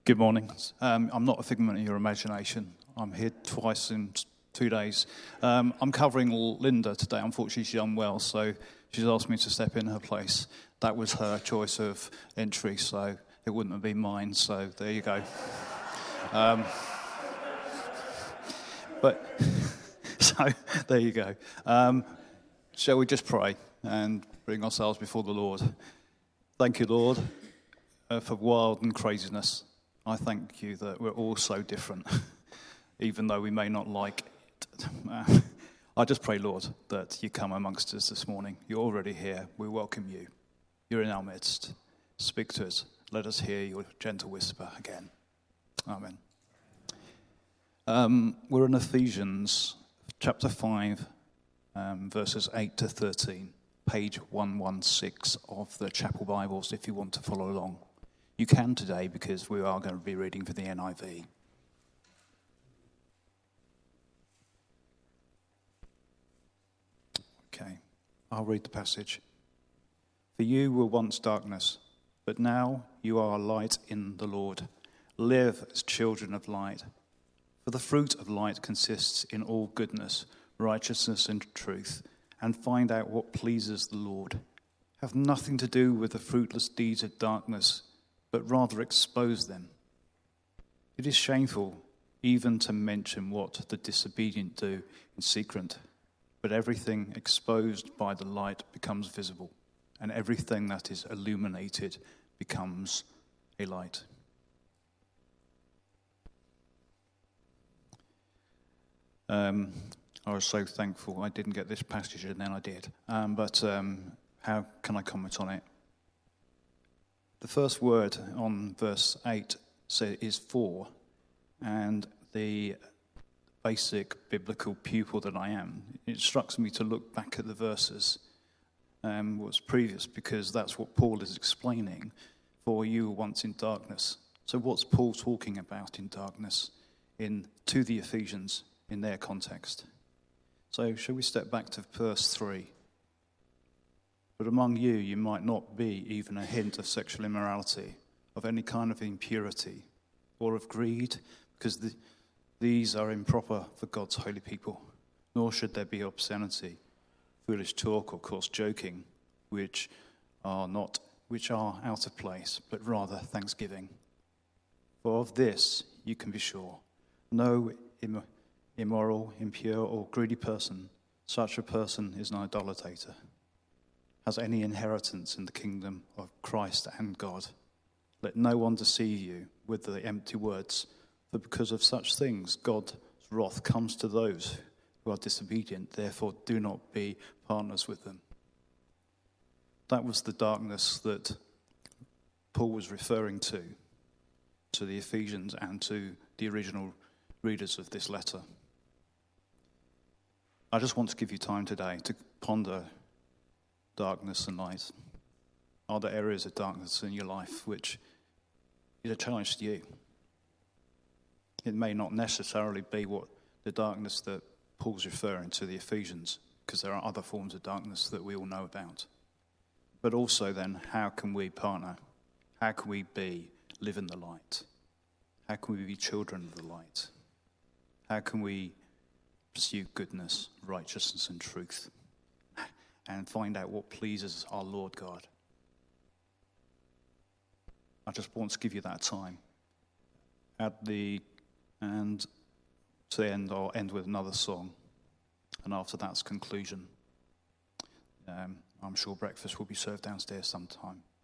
Good morning. I'm not a figment of your imagination. I'm here twice in 2 days. I'm covering Linda today. Unfortunately, she's unwell, so she's asked me to step in her place. That was her choice of entry, so it wouldn't have been mine, so there you go. So there you go. Shall we just pray and bring ourselves before the Lord? Thank you, Lord, for wild and craziness. I thank you that we're all so different, even though we may not like it. I just pray, Lord, that you come amongst us this morning. You're already here. We welcome you. You're in our midst. Speak to us. Let us hear your gentle whisper again. Amen. We're in Ephesians chapter 5, verses 8 to 13, page 116 of the Chapel Bibles, if you want to follow along. You can today because we are going to be reading for the NIV. Okay, I'll read the passage. For you were once darkness, but now you are light in the Lord. Live as children of light. For the fruit of light consists in all goodness, righteousness and truth, and find out what pleases the Lord. Have nothing to do with the fruitless deeds of darkness, but rather expose them. It is shameful even to mention what the disobedient do in secret, but everything exposed by the light becomes visible, and everything that is illuminated becomes a light. I was so thankful I didn't get this passage, and then I did. But how can I comment on it? The first word on verse 8 is for, and the basic biblical pupil that I am, it instructs me to look back at the verses what's previous, because that's what Paul is explaining. For you were once in darkness. So what's Paul talking about in darkness to the Ephesians in their context? So shall we step back to verse 3? But among you might not be even a hint of sexual immorality, of any kind of impurity, or of greed, because these are improper for God's holy people. Nor should there be obscenity, foolish talk, or coarse joking, which are out of place, but rather thanksgiving. For of this you can be sure: no immoral, impure, or greedy person, such a person is an idolater, has any inheritance in the kingdom of Christ and God. Let no one deceive you with the empty words, for because of such things God's wrath comes to those who are disobedient. Therefore do not be partners with them. That was the darkness that Paul was referring to the Ephesians and to the original readers of this letter. I just want to give you time today to ponder darkness and light. Are there areas of darkness in your life which is a challenge to you? It may not necessarily be what the darkness that Paul's referring to the Ephesians, because there are other forms of darkness that we all know about. But also then, how can we partner? How can we live in the light? How can we be children of the light? How can we pursue goodness, righteousness and truth, and find out what pleases our Lord God? I just want to give you that time. And to the end, I'll end with another song, and after that's conclusion. I'm sure breakfast will be served downstairs sometime.